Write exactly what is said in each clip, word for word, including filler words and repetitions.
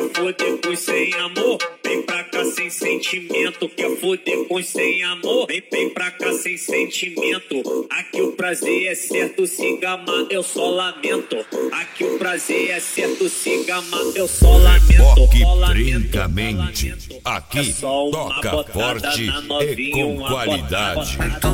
foder com sem amor? Vem pra cá sem sentimento. Quer foder com sem amor? Vem, vem pra cá sem sentimento. Aqui o prazer é certo, se gamar eu só lamento. Aqui o prazer é certo, se gamar eu só lamento. Boque trincamente. Aqui é toca forte e com qualidade.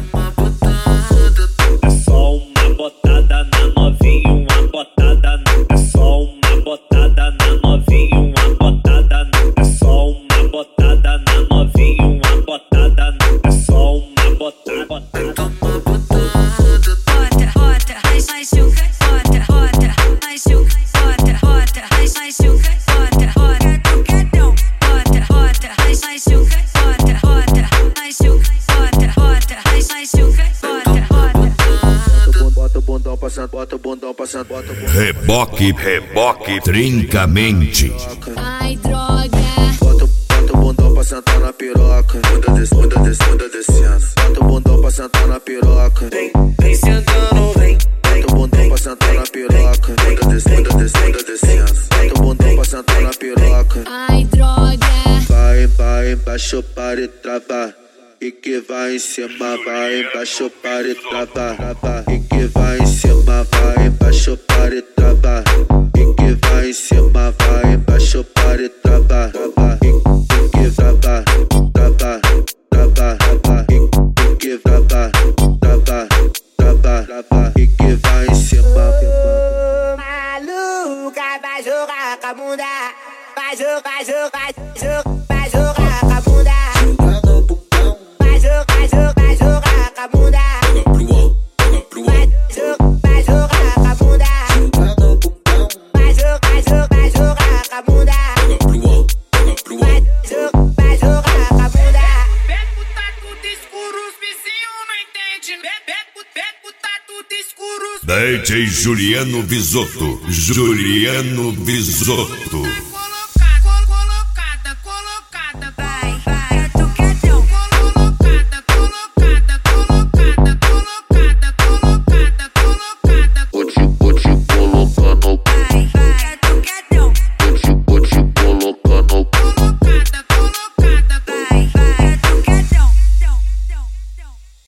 É só uma botada na novinha, uma botada na. É só uma botada na novinha, uma botada na. É só uma botada na novinha, uma botada na. É só uma botada, botada. Bota, bota, mais mais chuca, bota, bota, mais chuca, bota, bota, mais mais chuca, bota, bota, tucadão, bota, bota, mais mais chuca, bota, bota, mais chuca, bota, bota, mais mais chuca, bota, bota. Bota o bundão passando, bota o bundão passando, bota o bundão. Reboque, reboque trincamente. Ai, droga. Bota, bota o bundão pra sentar na piroca. Bunda des, bunda des, bunda descendo. Bota o bundão pra sentar na piroca. Vem, vem sentando, vem. Bota o bundão pra sentar na piroca. Bunda des, bunda des, bunda descendo. Bota o bundão pra sentar na piroca. Ai, droga. Vai, vai embaixo para e travar. E que vai em cima, vai embaixo para e travar. E que vai em cima, vai embaixo para e travar. E que vai em cima, vai embaixo para e travar. E que travar, travar, travar, travar. E que travar, travar, travar, travar. E que vai em cima. Maluca, vai jogar com a bunda. Vai jogar, jogar, jogar, vai jogar com a bunda. Vai jogar, jogar, jogar com a bunda. Vai jogar, vai jogar com a bunda. Vai jogar, jogar, jogar com a bunda. Vai jogar, vai jogar com a bunda. Beco tá tudo escuro, os vizinhos não entendem. Beco, beco tá tudo escuro. D J Juliano Bisotto. Juliano Bisotto.